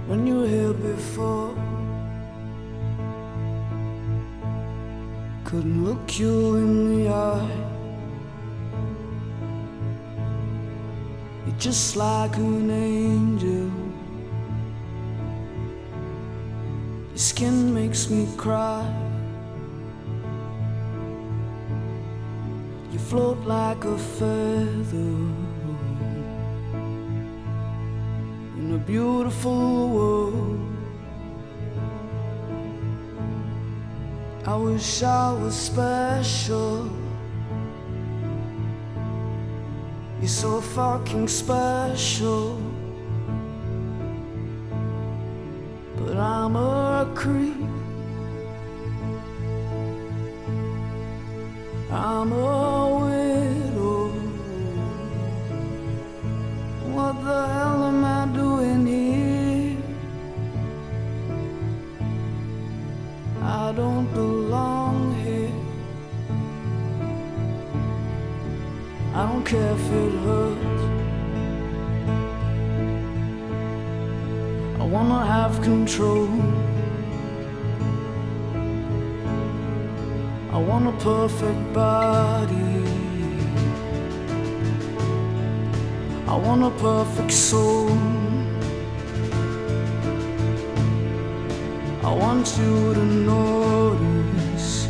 when you were here before. Couldn't look you in the eye. You're just like an angel. Your skin makes me cry. You float like a feather in a beautiful world. I wish I was special. You're so fucking special. But I'm a creep. I'm a widow. What the hell am I doing here? I don't belong here. I don't care if it hurts. I wanna have control. I want a perfect body. I want a perfect soul. I want you to notice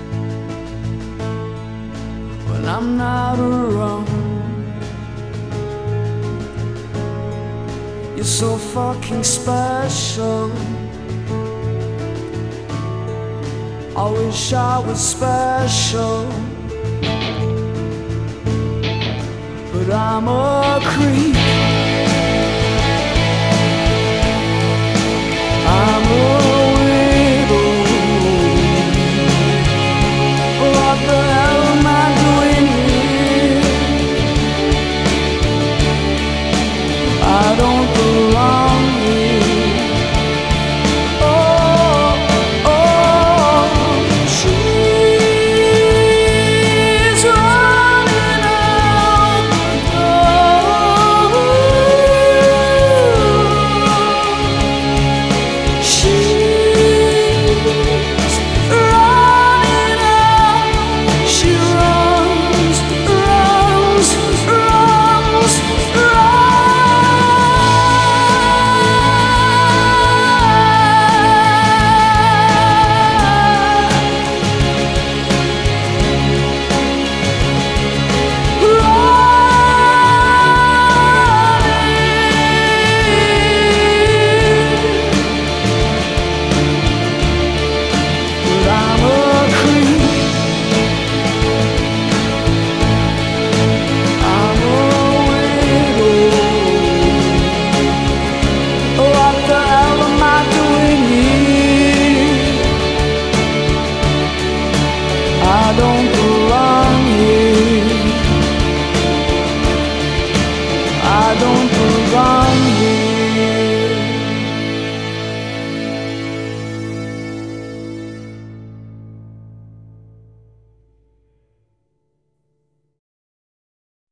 when I'm not around. You're so fucking special. I wish I was special, but I'm a creep.